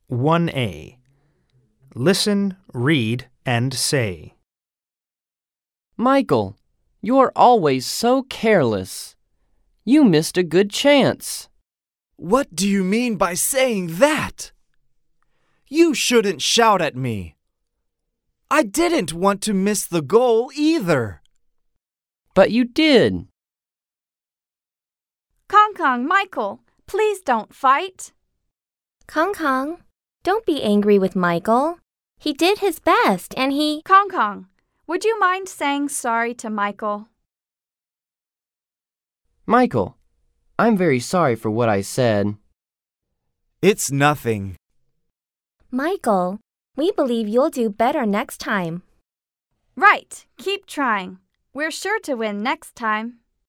1A. Listen, read, and say. Michael, you're always so careless. You missed a good chance. What do you mean by saying that? You shouldn't shout at me. I didn't want to miss the goal either. But you did. Kong Kong, Michael, please don't fight. Kong Kong, don't be angry with Michael. He did his best and he... Kong Kong, would you mind saying sorry to Michael? Michael, I'm very sorry for what I said. It's nothing. Michael, we believe you'll do better next time. Right, keep trying. We're sure to win next time.